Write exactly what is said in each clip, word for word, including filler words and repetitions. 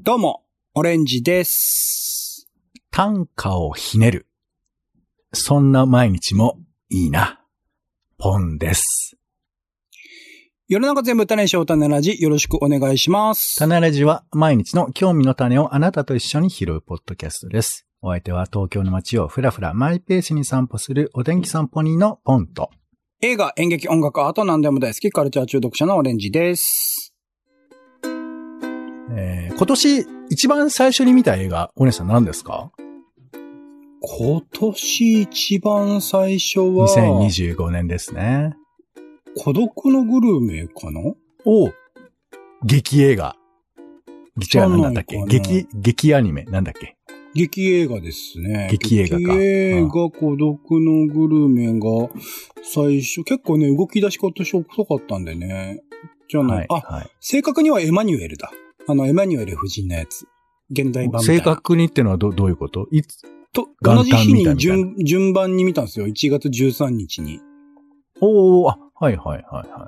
どうも、オレンジです。 短歌をひねる。そんな毎日もいいな。ポンです。 世の中全部種しよう種ラジ、よろしくお願いします。 種ラジは毎日の興味の種をあなたと一緒に拾うポッドキャストです。お相手は東京の街をふらふらマイペースに散歩するお天気散歩人のポンと、 映画、演劇、音楽、アート何でも大好きカルチャー中毒者のオレンジです。 えー、今年一番最初に見た映画、お姉さん何ですか？ 今年一番最初はにせんにじゅうごねんですね。 孤独のグルメかな？ おう。劇映画。違う、なんだっけ？劇、劇アニメ、なんだっけ？ 劇映画ですね。 劇映画か。 劇映画、孤独のグルメが最初、結構ね、動き出し方遅かったんでね。じゃない。はい、あ、はい、正確にはエマニュエルだ。あの、エマニュエル夫人のやつ。現代版みたいな。 正確にってのはど、どういうこといつと、同じ日に順、順番に見たんですよ。いちがつじゅうさんにちに。 おー、あ、はいはいはいはい。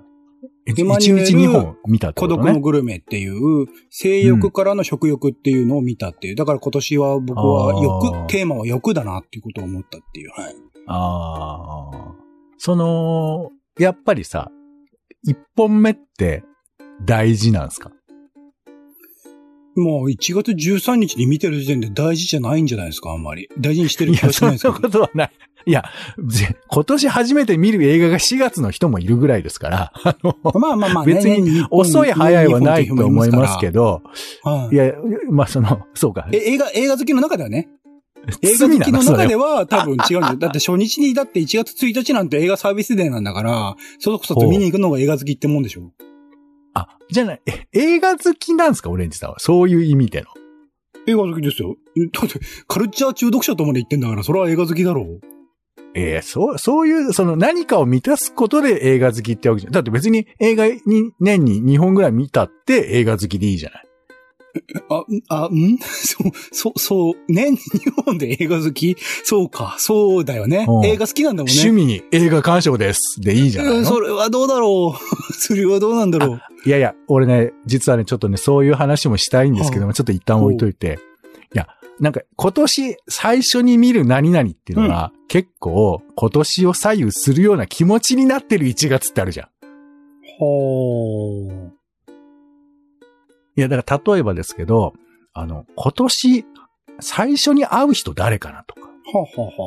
エマニュエルいちにちにほん見たってことね。 孤独のグルメっていう、性欲からの食欲っていうのを見たっていう。だから今年は僕は欲、テーマは欲だなっていうことを思ったっていう。はい。 ああ。その、やっぱりさ、一本目って大事なんですか？ もういちがつじゅうさんにちに見てる時点で大事じゃないんじゃないですか、あんまり。大事にしてる気がしないですけど。 いや、そんなことはない。いや、今年初めて見る映画がしがつの人もいるぐらいですから、あの、 まあまあまあ、 別に遅い早いはないと思いますけど、はい、いや、まあその、そうか。 え、映画、映画好きの中ではね。映画好きの中では多分違うんですよ。だって初日に、だっていちがつついたちなんて映画サービスデーなんだから、そこそこ見に行くのが映画好きってもんでしょ。 あ、じゃない、え、映画好きなんですか、オレンジさんは。そういう意味での。 映画好きですよ。だって、カルチャー中毒者とまで言ってんだから、それは映画好きだろう。 ええー、そう、そういう、その何かを満たすことで映画好きってわけじゃん。だって別に映画に年ににほんぐらい見たって映画好きでいいじゃない。 あ、あ、んそう、そう、そう、年ににほんで映画好きそうか、そうだよね。映画好きなんだもんね。 趣味に映画鑑賞です。でいいじゃないの？ それはどうだろう。それはどうなんだろう。 いやいや、俺ね、実はね、ちょっとね、そういう話もしたいんですけども、はあ、ちょっと一旦置いといて。いや、なんか今年最初に見る何々っていうのは、うん、結構今年を左右するような気持ちになってるいちがつってあるじゃん。 ほー。 いや、だから例えばですけど、あの、今年最初に会う人誰かなとか。はははは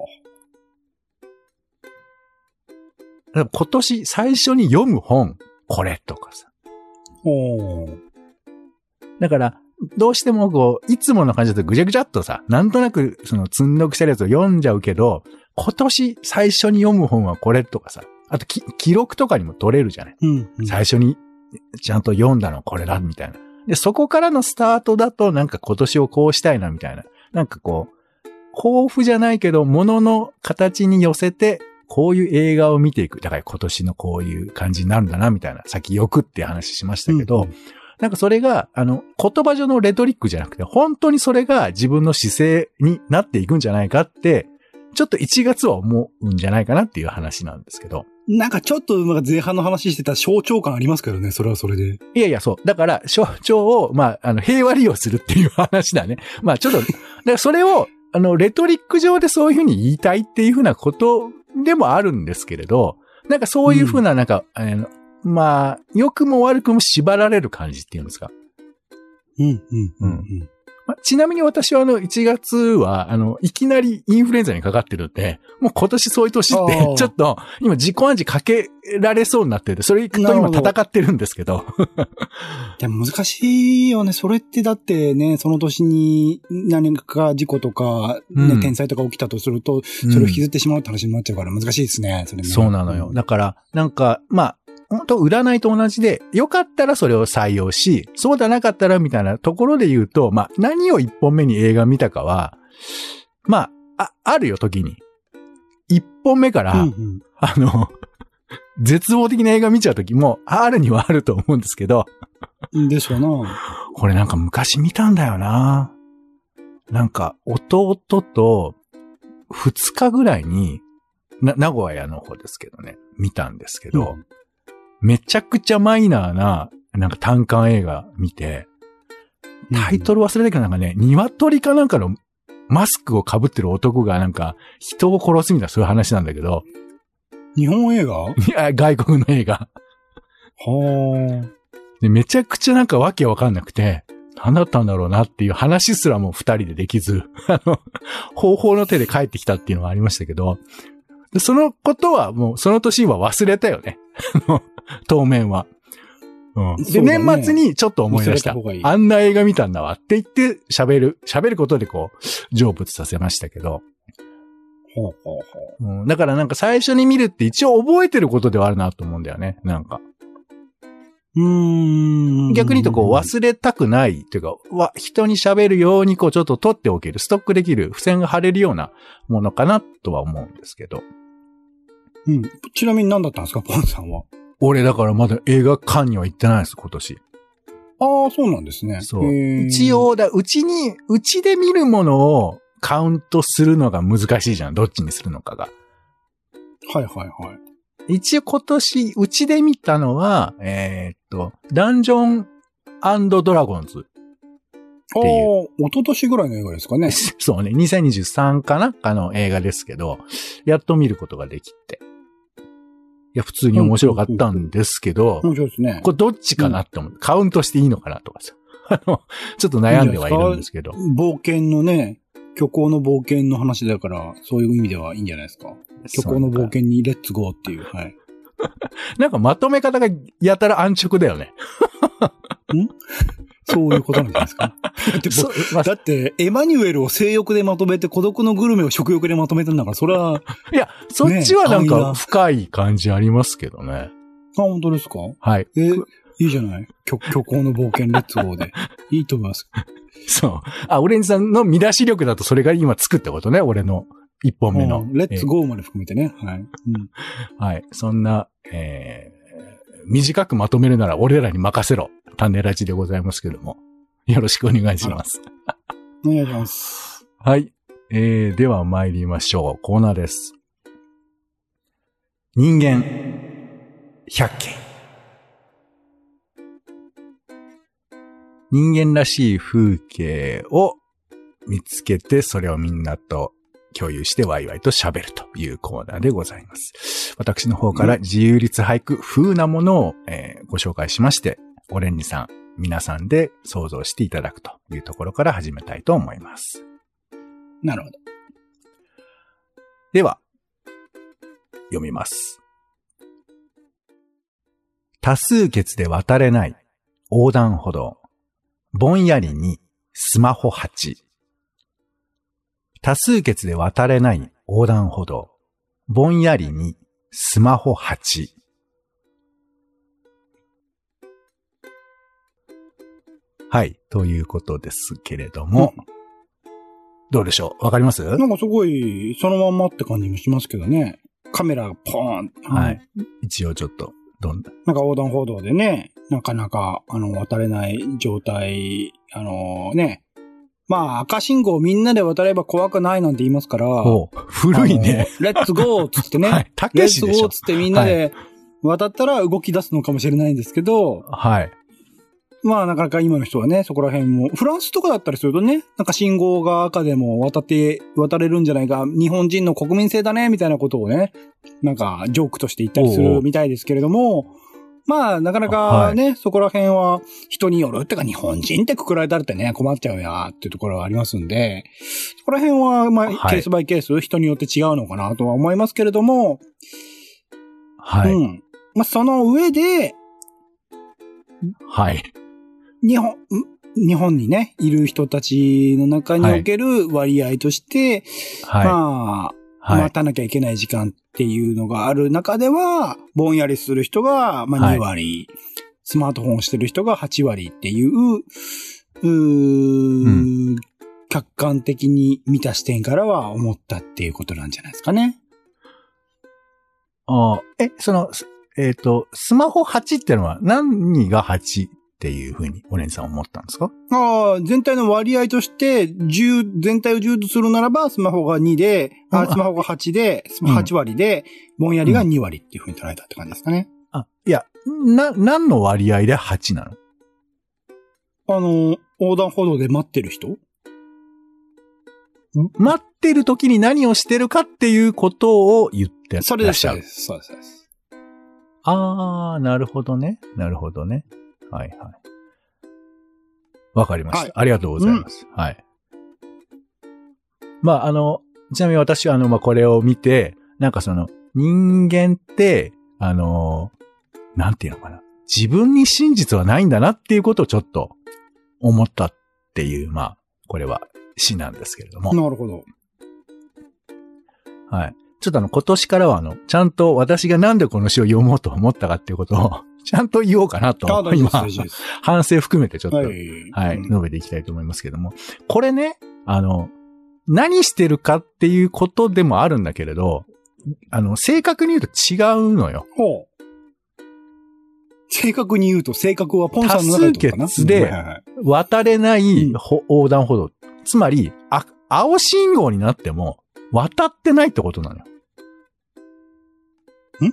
は。今年最初に読む本、これとかさ。 ほー。 だから、どうしてもこう、いつもの感じだとぐちゃぐちゃっとさ、なんとなくその積んどくしてるやつを読んじゃうけど、今年最初に読む本はこれとかさ、あとき記録とかにも取れるじゃない、 うんうん、 最初にちゃんと読んだのこれだみたいな。で、そこからのスタートだとなんか今年をこうしたいなみたいな。なんかこう、抱負じゃないけど、物の形に寄せて、こういう映画を見ていく。だから今年のこういう感じになるんだなみたいな。さっき欲って話しましたけど、うんうん、なんかそれが、あの、言葉上のレトリックじゃなくて、本当にそれが自分の姿勢になっていくんじゃないかって、ちょっといちがつは思うんじゃないかなっていう話なんですけど。 なんかちょっと前半の話してた象徴感ありますけどね、それはそれで。 いやいや、そう。だから、象徴を、まあ、あの、平和利用するっていう話だね。まあ、ちょっと、だからそれを、あの、レトリック上でそういうふうに言いたいっていうふうなことでもあるんですけれど、なんかそういうふうな、なんか、うん、あの、まあ、良くも悪くも縛られる感じっていうんですか。 うん、うん、うん、うん。 まあ、ちなみに私はあの、いちがつは、あの、いきなりインフルエンザにかかってるんで、もう今年そういう年って、ちょっと、今自己暗示かけられそうになってて、それと今戦ってるんですけど。 でも難しいよね。それってだってね、その年に何か事故とか、ね、うん、天災とか起きたとすると、それを引きずってしまうって話になっちゃうから難しいですね。それね。 そうなのよ。だから、なんか、まあ、本当占いと同じで、よかったらそれを採用し、そうでなかったらみたいなところで言うと、まあ、何を一本目に映画見たかは、まあ、あ、あるよ、時に。一本目から、うんうん、あの、絶望的な映画見ちゃう時も、あるにはあると思うんですけど。 でしょうな。 これなんか昔見たんだよな。なんか、弟と、二日ぐらいに、な、名古屋の方ですけどね、見たんですけど、うんめちゃくちゃマイナーな、なんか単館映画見て、 タイトル忘れたけどなんかね、鶏かなんかのマスクを被ってる男がなんか人を殺すみたいなそういう話なんだけど。 日本映画？ いや、外国の映画。 はあ。 で、めちゃくちゃなんかわけわかんなくて、何だったんだろうなっていう話すらもう二人でできず、あの、方法の手で帰ってきたっていうのがありましたけど、そのことはもうその年は忘れたよね。当面は。うん。で、ね、年末にちょっと思い出した。いいあんな映画見たんだわって言って喋る、喋ることでこう、成仏させましたけど。 ほうほうほう。 うん。だからなんか最初に見るって一応覚えてることではあるなと思うんだよね。なんか。 うーん。 逆に言うとこう忘れたくないっていうか、わ、人に喋るようにこうちょっと取っておける、ストックできる、付箋が貼れるようなものかなとは思うんですけど。 うん。ちなみに何だったんですか、ポンさんは。 俺だからまだ映画館には行ってないです、今年。 ああ、そうなんですね。 そう。一応だ、うちに、うちで見るものをカウントするのが難しいじゃん。どっちにするのかが。 はいはいはい。 一応今年、うちで見たのは、えー、っと、ダンジョン&ドラゴンズ。 ああ、一昨年ぐらいの映画ですかね。 そうね、にせんにじゅうさんかなあの映画ですけど、やっと見ることができて。いや、普通に面白かったんですけど、 面白いですね。 これどっちかなって思う、うん。カウントしていいのかなとかさ。あの、ちょっと悩んではいるんですけど。 冒険のね、虚構の冒険の話だから、そういう意味ではいいんじゃないですか。虚構の冒険にレッツゴーっていう、はい。 なんかまとめ方がやたら安直だよね。 んそういうことなんじゃないですか。だって、まあ、だって、エマニュエルを性欲でまとめて、孤独のグルメを食欲でまとめたんだから、それは。 いや、そっちはなんか深い感じありますけどね。あ、 本当ですか？ はい。 え、いいじゃない。虚構の冒険レッツゴーで。いいと思います。 そう。あ、オレンジさんの見出し力だとそれが今つくってことね、俺の一本目の。 レッツゴーまで含めてね。はい。うん、 はい。そんな、えー、短くまとめるなら俺らに任せろ。種ラジでございますけども。よろしくお願いします。 お願いします。 はい。えー、では参りましょう。コーナーです。人間百景。人間らしい風景を見つけて、それをみんなと共有してワイワイと喋るというコーナーでございます。私の方から自由律俳句風なものを、えー、ご紹介しまして、オレンジさん、皆さんで想像していただくというところから始めたいと思います。 なるほど。 では、読みます。多数決で渡れない横断歩道。ぼんやりにスマホはち。多数決で渡れない横断歩道。ぼんやりにスマホはち。はい。ということですけれども。うん、どうでしょう？わかります？ なんかすごい、そのまんまって感じもしますけどね。カメラがポーン。 はい。一応ちょっと、どんな。 なんか横断歩道でね、なかなか、あの、渡れない状態、あのね。まあ、赤信号みんなで渡れば怖くないなんて言いますから。 お古いね。 レッツゴーっつってね。 はい。たけしでしょ。 レッツゴーっつってみんなで渡ったら動き出すのかもしれないんですけど。 はい。 まあなかなか今の人はね、そこら辺も、フランスとかだったりするとね、なんか信号が赤でも渡って、渡れるんじゃないか、日本人の国民性だね、みたいなことをね、なんかジョークとして言ったりするみたいですけれども、まあなかなかね、はい、そこら辺は人によるってか日本人ってくくられたらってね、困っちゃうやっていうところがありますんで、そこら辺はまあ、はい、ケースバイケース、人によって違うのかなとは思いますけれども、 はい。うん。 まあその上で、 はい。 日本、日本にね、いる人たちの中における割合として、はい、まあ、はい、待たなきゃいけない時間っていうのがある中では、ぼんやりする人が、まあに割、はい、スマートフォンをしてる人がはち割っていう、うー、うん、客観的に見た視点からは思ったっていうことなんじゃないですかね。 ああ、え、その、えっと、スマホはちってのは何がはち？っていうふうに、オレンジさん思ったんですか？ ああ、全体の割合として、じゅう、全体をじゅうとするならば、スマホがにで、あスマホがはちで、はち割で、ぼんやりがに割っていうふうに捉えたって感じですかね。 あ、いや、な、何の割合ではちなの？ あの、横断歩道で待ってる人？ 待ってる時に何をしてるかっていうことを言ってらっしゃる。 それです、そうです。そうです。そうです。 あー、なるほどね。なるほどね。はいはい。わかりました、はい。ありがとうございます。うん、はい。まあ、あの、ちなみに私はあの、まあ、これを見て、なんかその、人間って、あの、なんていうのかな。自分に真実はないんだなっていうことをちょっと思ったっていう、まあ、これは詩なんですけれども。 なるほど。 はい。ちょっとあの、今年からはあの、ちゃんと私がなんでこの詩を読もうと思ったかっていうことを、ちゃんと言おうかなと、今、反省含めてちょっと、はい、はい、述べていきたいと思いますけども。これね、あの、何してるかっていうことでもあるんだけれど、あの、正確に言うと違うのよ。 ほう。正確に言うと、性格はポンさんの中でかな？ 多数決で渡れない横断歩道。つまり、あ、青信号になっても渡ってないってことなのよ。 ん？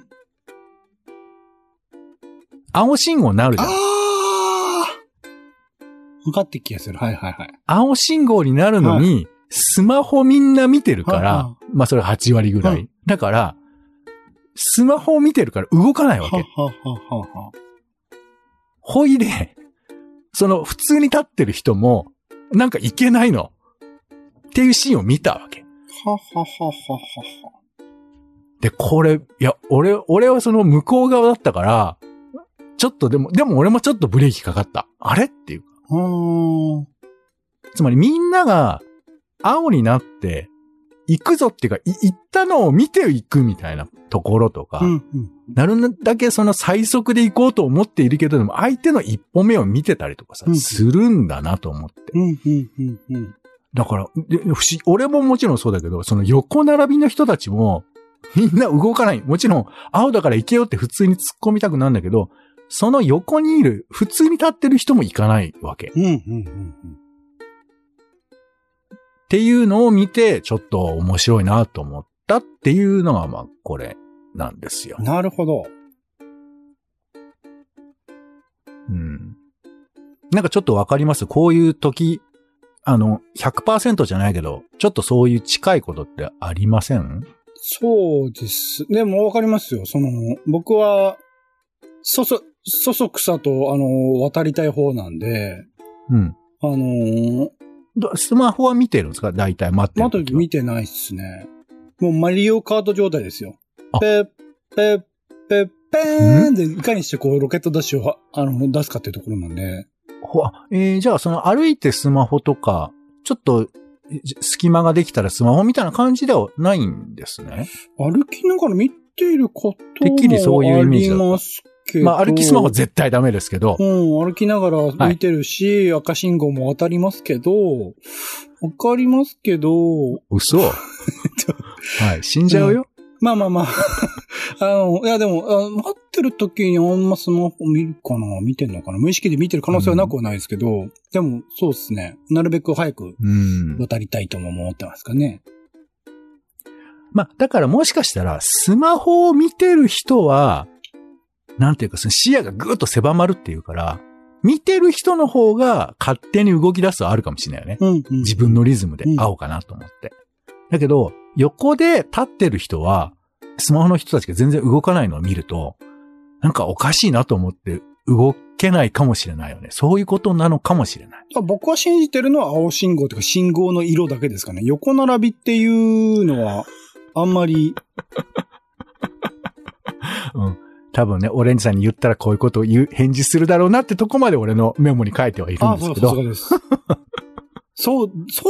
青信号になるじゃん。ああ！分かって気がする。はいはいはい。 青信号になるのに、はい、スマホみんな見てるから、ははまあそれはち割ぐらい。だから、スマホを見てるから動かないわけ。ははははほいで、その普通に立ってる人も、なんかいけないの。っていうシーンを見たわけ。 はははははは。 で、これ、いや、俺、俺はその向こう側だったから、ちょっとでも、でも俺もちょっとブレーキかかった。あれっていうか。つまりみんなが青になって、行くぞっていうか、行ったのを見ていくみたいなところとか、うんうん、なるだけその最速で行こうと思っているけど、でも相手の一歩目を見てたりとかさ、うん、するんだなと思って。うんうんうんうん、だからで不思議、俺ももちろんそうだけど、その横並びの人たちもみんな動かない。もちろん青だから行けよって普通に突っ込みたくなるんだけど、その横にいる、普通に立ってる人も行かないわけ。うんうんうんうんっていうのを見て、ちょっと面白いなと思ったっていうのが、まあ、これなんですよ。 なるほど。 うん。なんかちょっとわかります？こういう時、あの、ひゃくパーセント じゃないけど、ちょっとそういう近いことってありません？ そうです。でもわかりますよ。その、僕は、そそ、そそくさと、あの、渡りたい方なんで、 うん。 あのー、 スマホは見てるんですか？大体待ってる。 待ってる見てないっすね。もうマリオカート状態ですよ。ペッ、ペッ、ペッ、ペーンでいかにしてこうロケットダッシュをあの出すかっていうところなんで。 ほえー、じゃあその歩いてスマホとか、ちょっと隙間ができたらスマホみたいな感じではないんですね。 歩きながら見ていることもありますけど。 まあ歩きスマホは絶対ダメですけど。 うん、歩きながら見てるし、はい、赤信号も渡りますけど、わかりますけど。 嘘はい、死んじゃうよ。 うん、まあまあまあ。あの、いやでも、あ待ってる時にあんまスマホ見るかな見てんのかな無意識で見てる可能性はなくはないですけど、うん、でもそうですね。なるべく早く渡りたいとも思ってますかね。 うん、まあ、だからもしかしたら、スマホを見てる人は、なんていうか、その視野がぐーっと狭まるっていうから、見てる人の方が勝手に動き出すはあるかもしれないよね。うんうん、自分のリズムで合おうかなと思って。うん、だけど、横で立ってる人は、スマホの人たちが全然動かないのを見ると、なんかおかしいなと思って動けないかもしれないよね。そういうことなのかもしれない。 僕は信じてるのは青信号というか信号の色だけですかね。横並びっていうのは、あんまり。 うん。多分ね、オレンジさんに言ったらこういうことを言う、返事するだろうなってとこまで俺のメモに書いてはいるんですけど。あ、そうです。 そう、そう、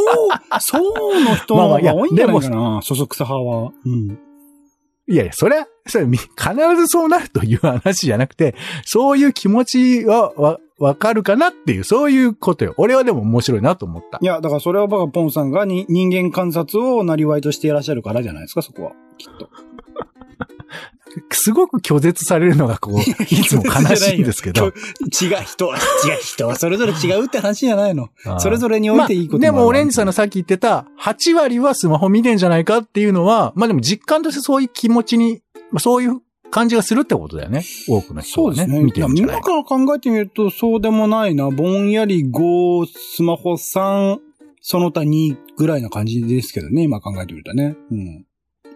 そうの人が多いんじゃないかな、そそくさ派は。うん。 いやいや、それは、それ、必ずそうなるという話じゃなくて、そういう気持ちは、わ、わかるかなっていう、そういうことよ。俺はでも面白いなと思った。 いや、だからそれは僕はポンさんがに人間観察をなりわいとしていらっしゃるからじゃないですか、そこは。きっと。 すごく拒絶されるのがこう、いつも悲しいんですけど。違う人は、違う人はそれぞれ違うって話じゃないの。それぞれにおいていいこともある、 まあ、でもオレンジさんのさっき言ってたはち割はスマホ見てんじゃないかっていうのは、まあでも実感としてそういう気持ちに、そういう感じがするってことだよね。多くの人はね。 そうですね。 見てるんじゃないか。 今から考えてみると、そうでもないな。ぼんやりご、スマホさん、その他にぐらいな感じですけどね。今考えてみるとね。うん。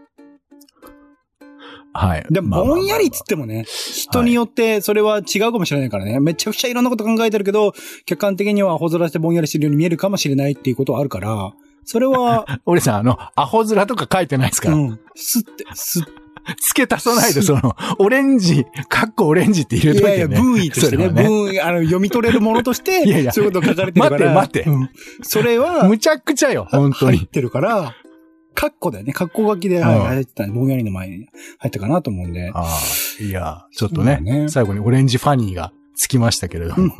はい。 でも、ぼんやりっつってもね、人によってそれは違うかもしれないからね。めちゃくちゃいろんなこと考えてるけど、客観的にはアホ面してぼんやりしてるように見えるかもしれないっていうことはあるから、それは。 俺さん、あの、アホ面とか書いてないですから。 うん。すって、すって。 付け足さないで、その、オレンジ、カッコオレンジって入れといてね。いやいや、 文意としてね、ね文意、あの、読み取れるものとして、いやいやそういうこと書かれてるから。 待って待って。うん、 それは、 むちゃくちゃよ、本当に。 入ってるから、カッコだよね。カッコ書きで、はい、入ってたね。ぼんやりの前に入ったかなと思うんで。 ああ、いや、ちょっとね、ね最後にオレンジファニーがつきましたけれども。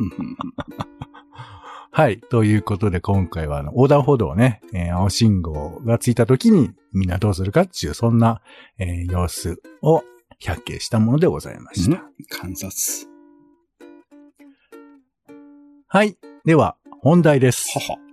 はい。ということで、今回は、あの、横断歩道をね、えー、青信号がついた時に、みんなどうするかっていう、そんな、えー、様子を百景したものでございました。うん、 観察。 はい。では、本題です。 はは。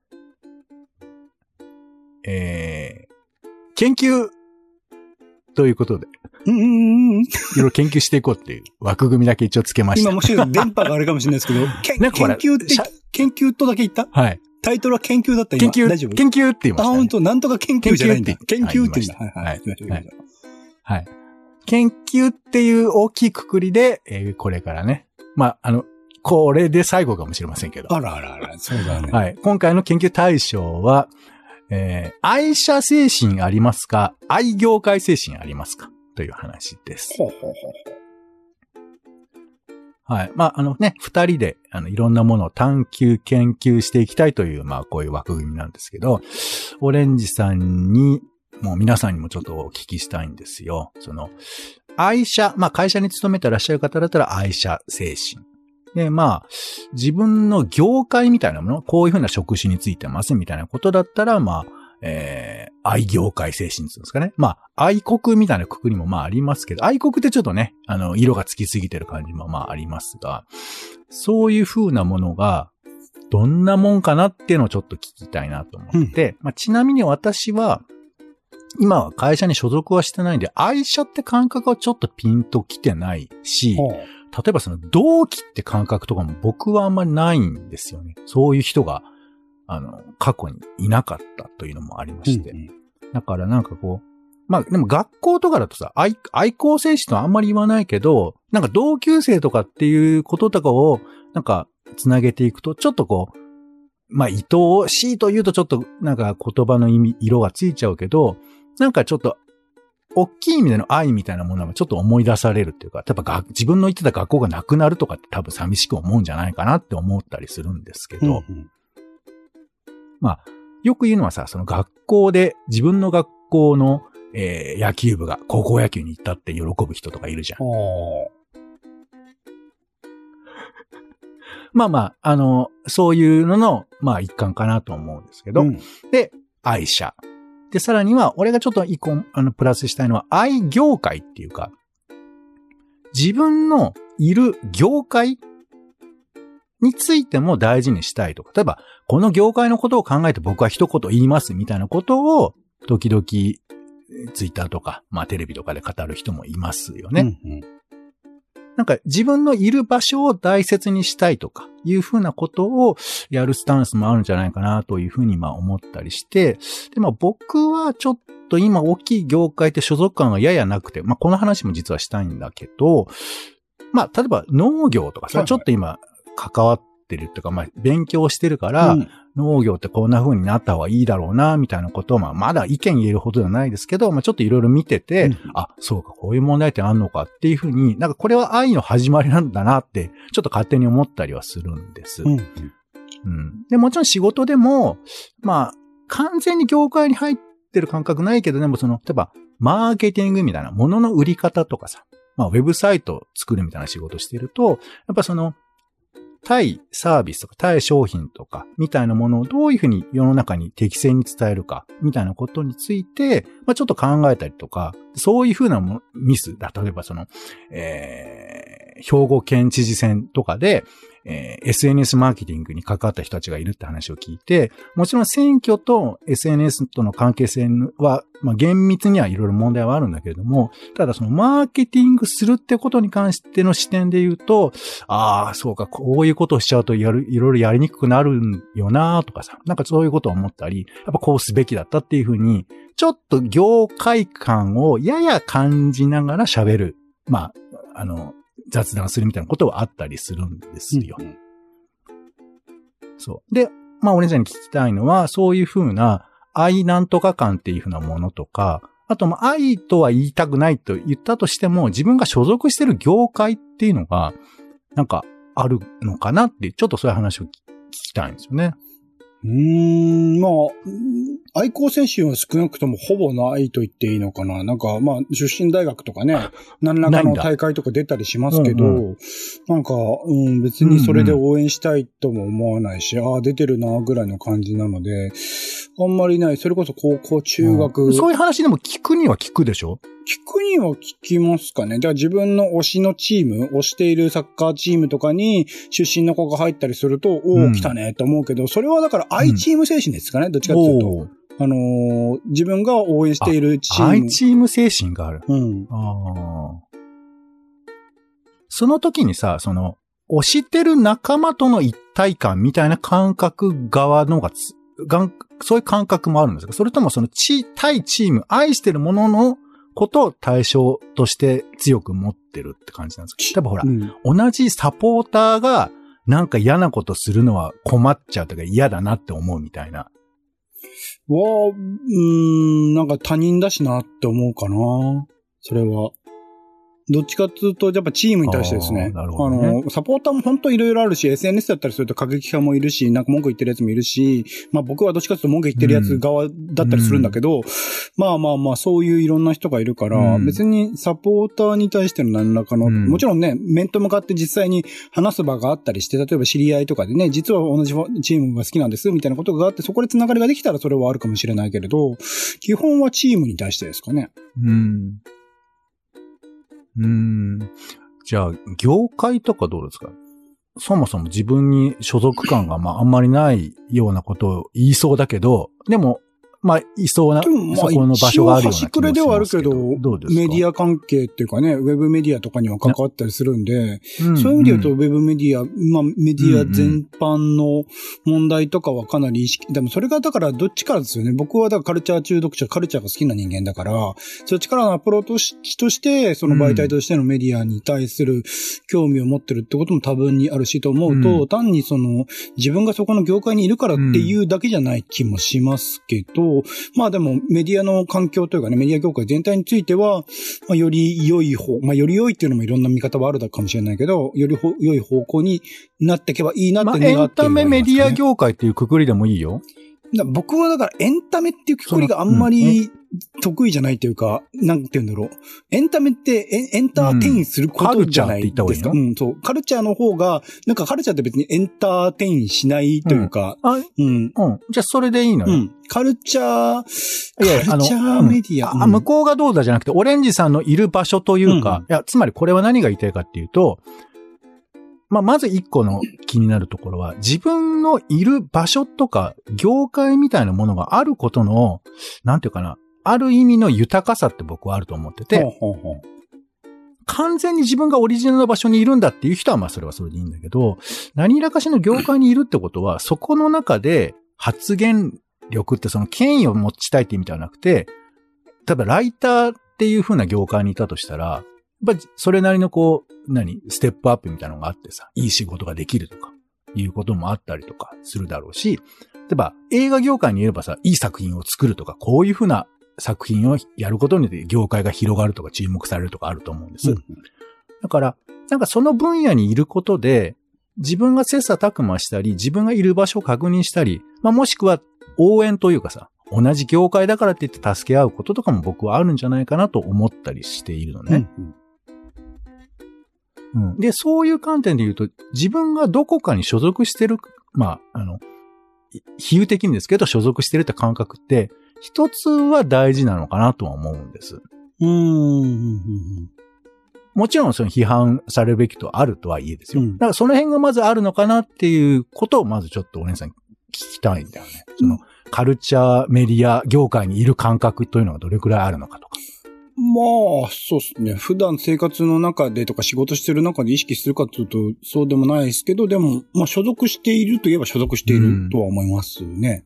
えー、研究ということで。 うんうんうん。いろいろ研究していこうっていう枠組みだけ一応つけました。 今もしか電波があれかもしれないですけど、研究って、研究とだけ言った？ はい。 タイトルは研究だった今。 研究。 大丈夫？ 研究って言いました、ね。 あ、本当なんとか研究じゃないんだ。研究って言うんだ。 はいはい。はい。はい。研究っていう大きいくくりで、えー、これからね。まあ、あの、これで最後かもしれませんけど。 あらあらあら、そうだね。 はい。今回の研究対象は、えー、愛社精神ありますか？愛業界精神ありますか？という話です。 ほうほうほうほう。はい。まあ、あのね、二人で、あの、いろんなものを探求、研究していきたいという、まあ、こういう枠組みなんですけど、オレンジさんに、もう皆さんにもちょっとお聞きしたいんですよ。その、愛社、まあ、会社に勤めてらっしゃる方だったら愛社精神。で、まあ、自分の業界みたいなもの、こういうふうな職種についてますみたいなことだったら、まあ、えー、愛業界精神っていうんですかね。まあ、愛国みたいなくくりもまあありますけど、愛国ってちょっとね、あの、色がつきすぎてる感じもまあありますが、そういうふうなものが、どんなもんかなっていうのをちょっと聞きたいなと思って、うん、まあ、ちなみに私は、今は会社に所属はしてないんで、愛社って感覚はちょっとピンときてないし、例えばその同期って感覚とかも僕はあんまりないんですよね。そういう人が、あの、過去にいなかったというのもありまして。うんうん、だからなんかこう、まあでも学校とかだとさ、愛、愛好精神とはあんまり言わないけど、なんか同級生とかっていうこととかを、なんかつなげていくと、ちょっとこう、まあ愛おしいと言うとちょっとなんか言葉の意味、色がついちゃうけど、なんかちょっと、大きい意味での愛みたいなものがちょっと思い出されるっていうか、やっぱ自分の行ってた学校がなくなるとかって多分寂しく思うんじゃないかなって思ったりするんですけど、うんうん、まあ、よく言うのはさ、その学校で自分の学校の、えー、野球部が高校野球に行ったって喜ぶ人とかいるじゃん。まあまあ、あの、そういうのの、まあ一環かなと思うんですけど、うん、で、愛社。で、さらには、俺がちょっと一個、あの、プラスしたいのは、愛業界っていうか、自分のいる業界についても大事にしたいとか、例えば、この業界のことを考えて僕は一言言いますみたいなことを、時々、ツイッターとか、まあテレビとかで語る人もいますよね。うんうん、なんか自分のいる場所を大切にしたいとかいうふうなことをやるスタンスもあるんじゃないかなというふうにまあ思ったりして、でまあ僕はちょっと今大きい業界って所属感がややなくて、まあこの話も実はしたいんだけど、まあ例えば農業とかさ、はいはい、ちょっと今関わってるっていうか、まあ勉強してるから、うん、農業ってこんな風になった方がいいだろうな、みたいなことを、まあ、まだ意見言えるほどではないですけど、まあ、ちょっといろいろ見てて、うん、あ、そうか、こういう問題点あんのかっていう風に、なんかこれは愛の始まりなんだなって、ちょっと勝手に思ったりはするんです。うん。うん、で、もちろん仕事でも、まあ、完全に業界に入ってる感覚ないけど、でもその、例えば、マーケティングみたいな、物の売り方とかさ、まあ、ウェブサイトを作るみたいな仕事してると、やっぱその、対サービスとか対商品とかみたいなものをどういうふうに世の中に適正に伝えるかみたいなことについて、まあ、ちょっと考えたりとか、そういうふうなミスだ。例えばその、えー、兵庫県知事選とかで、えー、エスエヌエス マーケティングに関わった人たちがいるって話を聞いて、もちろん選挙と エスエヌエス との関係性は、まあ、厳密にはいろいろ問題はあるんだけれども、ただそのマーケティングするってことに関しての視点で言うと、ああ、そうか、こういうことをしちゃうとやる、いろいろやりにくくなるよなとかさ、なんかそういうことを思ったり、やっぱこうすべきだったっていうふうに、ちょっと業界感をやや感じながら喋る。まあ、あの、雑談するみたいなことはあったりするんですよ。うんうん、そう。で、まあ、お姉ちゃんに聞きたいのは、そういうふうな愛なんとか感っていうふうなものとか、あと、まあ、愛とは言いたくないと言ったとしても、自分が所属してる業界っていうのが、なんか、あるのかなって、ちょっとそういう話を聞きたいんですよね。 うーん、まあ、愛好選手は少なくともほぼないと言っていいのかな。なんか、まあ、出身大学とかね、何らかの大会とか出たりしますけど、うんうん、なんか、うん、別にそれで応援したいとも思わないし、うんうん、ああ、出てるな、ぐらいの感じなので、あんまりない。それこそ高校、中学、 うん。そういう話でも聞くには聞くでしょ？ 聞くには聞きますかね。だから自分の推しのチーム、推しているサッカーチームとかに出身の子が入ったりすると、おお、来たねと思うけど、それはだから愛チーム精神ですかね、うん、どっちかっていうと。あのー、自分が応援しているチーム。 愛チーム精神がある。 うん。 あその時にさ、その、推してる仲間との一体感みたいな感覚側のがつ、がそういう感覚もあるんですか？それともそのチ、対チーム、愛してるもののことを対象として強く持ってるって感じなんですか？多分ほら、うん、同じサポーターがなんか嫌なことするのは困っちゃうとか嫌だなって思うみたいな。 わあ、うーん、なんか他人だしなって思うかな。それは。どっちかっていうと、やっぱチームに対してですね。あ、なるほどね、あの、サポーターも本当いろいろあるし、エスエヌエス だったりすると過激派もいるし、なんか文句言ってるやつもいるし、まあ僕はどっちかっていうと文句言ってるやつ側だったりするんだけど、うん、まあまあまあそういういろんな人がいるから、うん、別にサポーターに対しての何らかの、うん、もちろんね、面と向かって実際に話す場があったりして、例えば知り合いとかでね、実は同じチームが好きなんです、みたいなことがあって、そこでつながりができたらそれはあるかもしれないけれど、基本はチームに対してですかね。 うん。うーん。じゃあ、業界とかどうですか？そもそも自分に所属感がまああんまりないようなことを言いそうだけど、でも、まあ、いそうな、まあ、そこの場所があるような気もしますけど。端くれではあるけど、どうですか？メディア関係っていうかね、ウェブメディアとかには関わったりするんで、うんうん、そういう意味で言うと、ウェブメディア、まあ、メディア全般の問題とかはかなり意識、でもそれがだからどっちからですよね。僕はだからカルチャー中毒者、カルチャーが好きな人間だから、そっちからのアプローチとして、その媒体としてのメディアに対する興味を持ってるってことも多分にあるしと思うと、うん、単にその、自分がそこの業界にいるからっていうだけじゃない気もしますけど、まあでもメディアの環境というかね、メディア業界全体については、まあ、より良い方、まあより良いっていうのもいろんな見方はあるかもしれないけど、よりほ良い方向になっていけばいいなって願っている、ね。まあエンタメメディア業界っていうくくりでもいいよ。 だ僕はだからエンタメっていうくくりがあんまり得意じゃないというか、なんて言うんだろう。エンタメってエン、エンターテインすることじゃないですか。うん、うん、そう。カルチャーの方が、なんかカルチャーって別にエンターテインしないというか。 うん。あうん。うん。じゃあそれでいいのよ。うん。 カルチャー、カルチャーメディア。 うん、あ、向こうがどうだじゃなくて、オレンジさんのいる場所というか、うん、いや、つまりこれは何が言いたいかっていうと、まあ、まず一個の気になるところは、自分のいる場所とか、業界みたいなものがあることの、なんていうかな、ある意味の豊かさって僕はあると思ってて、ほうほうほう完全に自分がオリジナルの場所にいるんだっていう人は、まあそれはそれでいいんだけど、何らかしの業界にいるってことは、そこの中で発言力ってその権威を持ちたいって意味ではなくて、例えばライターっていう風な業界にいたとしたら、やっぱそれなりのこう、何ステップアップみたいなのがあってさ、いい仕事ができるとか、いうこともあったりとかするだろうし、例えば映画業界にいればさ、いい作品を作るとか、こういう風な作品をやることによって業界が広がるとか注目されるとかあると思うんです。うん、だから、なんかその分野にいることで、自分が切磋琢磨したり、自分がいる場所を確認したり、まあもしくは応援というかさ、同じ業界だからって言って助け合うこととかも僕はあるんじゃないかなと思ったりしているのね。うんうん、で、そういう観点で言うと、自分がどこかに所属してる、まあ、あの、比喩的にですけど、所属してるって感覚って、一つは大事なのかなとは思うんです。 うーん。 もちろんその批判されるべきとあるとはいえですよ。 うん、 だからその辺がまずあるのかなっていうことをまずちょっとお姉さん聞きたいんだよね。そのカルチャーメディア業界にいる感覚というのがどれくらいあるのかとか。 まあ、そうですね。普段生活の中でとか仕事してる中で意識するかというと、そうでもないですけど、でも、まあ所属しているといえば所属しているとは思いますね。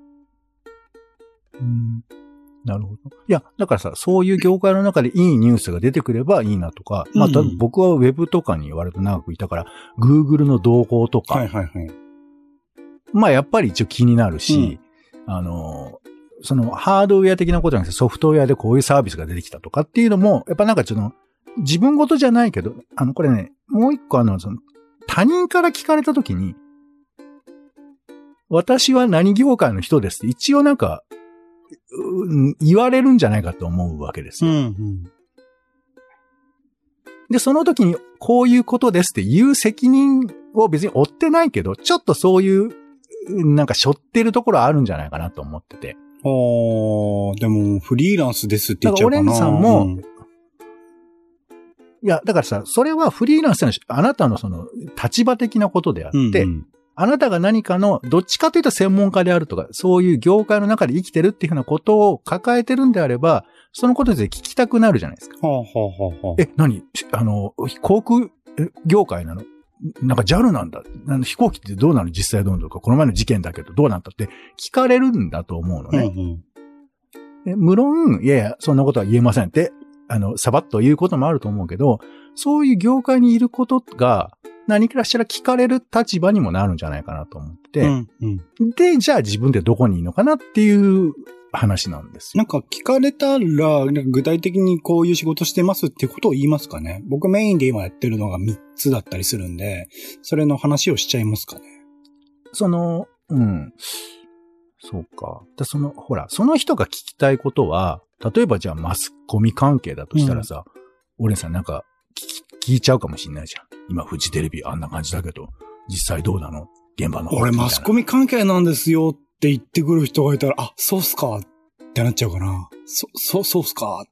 うん、うんなるほど。いや、だからさ、そういう業界の中でいいニュースが出てくればいいなとか、うん、まあ、僕はウェブとかに割と長くいたから、Google の動向とか、 はいはいはい。 まあ、やっぱり一応気になるし、うん、あの、そのハードウェア的なことじゃなくてソフトウェアでこういうサービスが出てきたとかっていうのも、やっぱなんかちょっと、自分事じゃないけど、あの、これね、もう一個あの、その、他人から聞かれたときに、私は何業界の人ですって一応なんか、言われるんじゃないかと思うわけですよ。 うんうん、 で、その時にこういうことですっていう責任を別に負ってないけど、ちょっとそういう、なんか背負ってるところあるんじゃないかなと思ってて。 ああ、でもフリーランスですって言っちゃうかな。 だからオレンジさんも、 うん、 いや、だからさ、それはフリーランスのあなたのその立場的なことであって、うんうんあなたが何かの、どっちかというと専門家であるとか、そういう業界の中で生きてるっていうふうなことを抱えてるんであれば、そのことで聞きたくなるじゃないですか。 はあはあはあ、 え、何あの、航空業界なのなんか ジャル なんだあの飛行機ってどうなの実際どうなのかこの前の事件だけどどうなったって聞かれるんだと思うのね。うんうん、無論、いやいや、そんなことは言えませんって、あの、サバッと言うこともあると思うけど、そういう業界にいることが、何かしら聞かれる立場にもなるんじゃないかなと思って、うんうん、で、じゃあ自分でどこにいるのかなっていう話なんですよ。 なんか聞かれたら、なんか具体的にこういう仕事してますっていうことを言いますかね。僕メインで今やってるのがみっつだったりするんで、それの話をしちゃいますかね。 その、うん。そうか。でその、ほら、その人が聞きたいことは、例えばじゃあマスコミ関係だとしたらさ、うん、オレンさんなんか聞き、聞いちゃうかもしんないじゃん。今、フジテレビあんな感じだけど、実際どうなの現場の。 俺、マスコミ関係なんですよって言ってくる人がいたら、あ、そうっすかってなっちゃうかな。そ、そ、そうっすか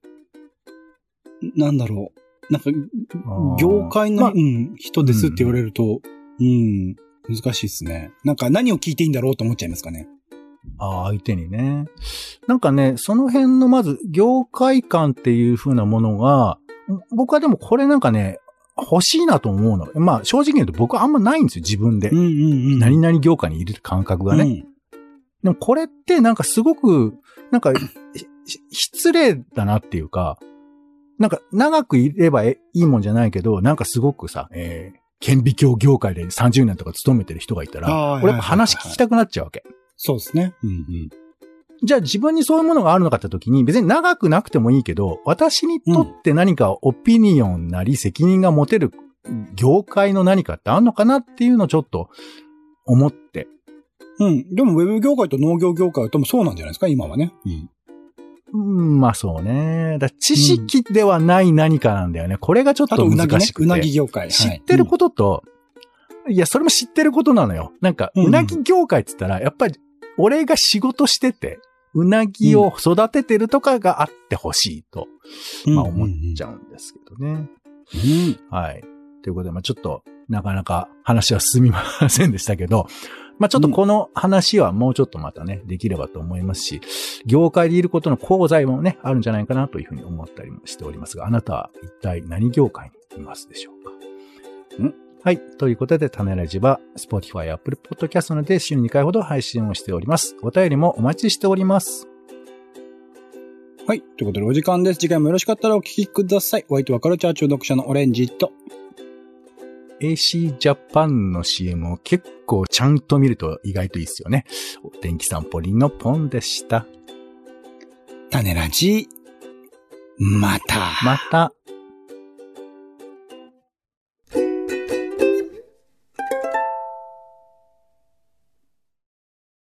なんだろう。なんか、業界の、まあ、うん、人ですって言われると、うん、うん、難しいですね。なんか何を聞いていいんだろうと思っちゃいますかね。 ああ、相手にね。なんかね、その辺のまず、業界観っていう風なものが、僕はでもこれなんかね、欲しいなと思うの。まあ正直言うと僕はあんまないんですよ、自分で。うんうんうん、何々業界にいる感覚がね、うん。でもこれってなんかすごく、なんか、失礼だなっていうか、なんか長くいればいいもんじゃないけど、なんかすごくさ、えー、顕微鏡業界でさんじゅうねんとか勤めてる人がいたら、俺やっぱ話聞きたくなっちゃうわけ。 そうですね。うんうん。 じゃあ自分にそういうものがあるのかって時に別に長くなくてもいいけど、私にとって何かオピニオンなり責任が持てる業界の何かってあるのかなっていうのをちょっと思って。 うん。でもウェブ業界と農業業界ともそうなんじゃないですか今はね。 うん。うん、まあそうね。だ知識ではない何かなんだよね。これがちょっと難しくて。 うなぎね。うなぎ業界。 知ってることと、はい、いや、それも知ってることなのよ。なんか、うなぎ業界って言ったら、やっぱり俺が仕事してて、うなぎを育ててるとかがあってほしいと、うん、まあ思っちゃうんですけどね。うん、はい。ということで、まあちょっと、なかなか話は進みませんでしたけど、まあちょっとこの話はもうちょっとまたね、できればと思いますし、業界でいることの功罪もね、あるんじゃないかなというふうに思ったりもしておりますが、あなたは一体何業界にいますでしょうか？んはい。ということで、種ラジは、Spotify、Apple Podcast などで週にかいほど配信をしております。お便りもお待ちしております。 はい。ということで、お時間です。次回もよろしかったらお聞きください。お相手はカルチャー中読者のオレンジと、 エーシー ジャパンの シーエム を結構ちゃんと見ると意外といいですよね。お天気散歩リンのポンでした。 種ラジ、また。 また。